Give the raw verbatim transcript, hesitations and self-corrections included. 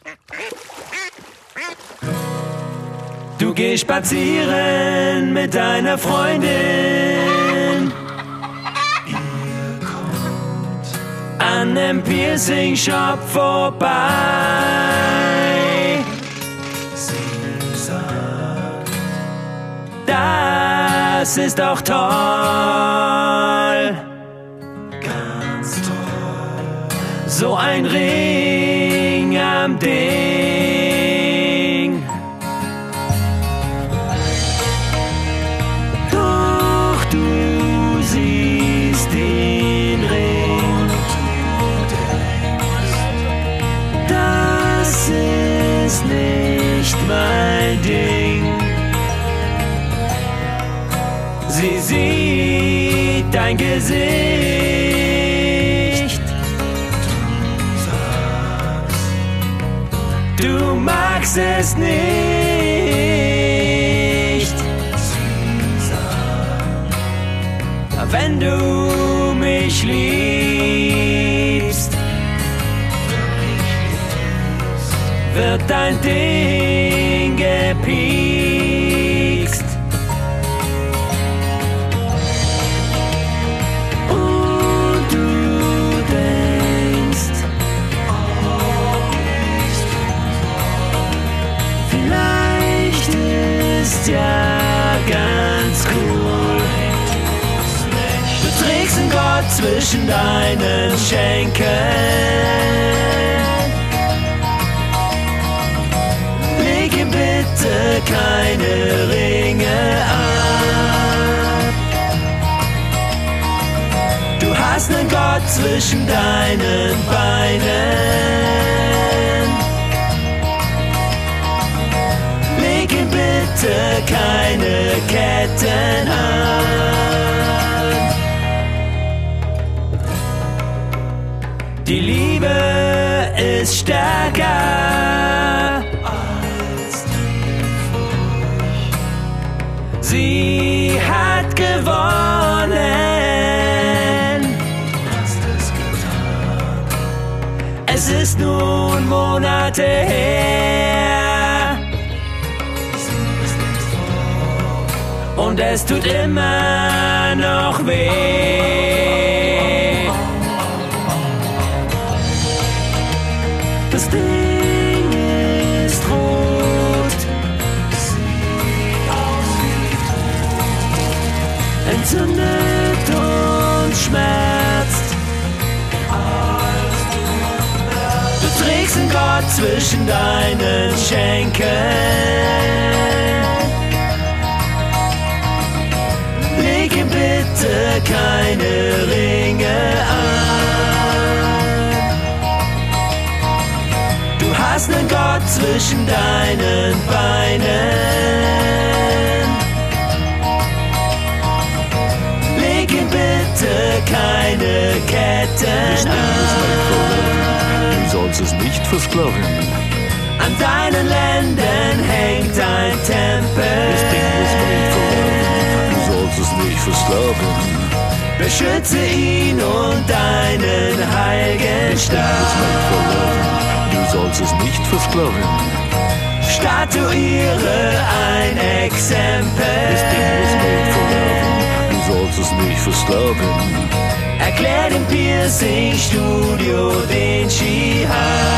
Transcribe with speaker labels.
Speaker 1: Du gehst spazieren mit deiner Freundin. Ihr kommt an nem Piercing-Shop vorbei. Sie sagt, das ist doch toll. Ganz toll. So ein Ring am Ding. Doch du siehst den Ring. Das ist nicht mein Ding. Sie sieht dein Gesicht. Du magst es nicht. Wenn du mich liebst, wird dein Ding gepiekst. Und du denkst, vielleicht ist ja ganz cool. Du trägst einen Gott zwischen deinen Schenkeln. Leg ihm bitte keine Ringe an. Du hast einen Gott zwischen deinen Beinen. Leg ihm bitte keine Ketten an. Die Liebe ist stärker als die Furcht. Sie hat gewonnen. Du hast es getan. Es ist nun Monate her. Sie ist nicht fort. Und es tut immer noch weh. Das Ding ist rot. Sieht aus wie tot. Entzündet und schmerzt. Du trägst einen Gott zwischen deinen Schenkeln. Leg ihm bitte keine Ringe an. Du hast einen Gott zwischen deinen Beinen. Leg ihm bitte keine Ketten an.
Speaker 2: Du sollst es nicht versklaven.
Speaker 1: An deinen Lenden hängt ein Tempel.
Speaker 2: Das Ding ist made for love. Du sollst es nicht versklaven.
Speaker 1: Beschütze ihn und deinen heiligen Stab.
Speaker 2: Du sollst es nicht versklaven.
Speaker 1: Statuiere ein Exempel.
Speaker 2: Das Ding ist made for love. Du sollst es nicht versklaven.
Speaker 1: Erklär dem Piercing-Studio den Schihad.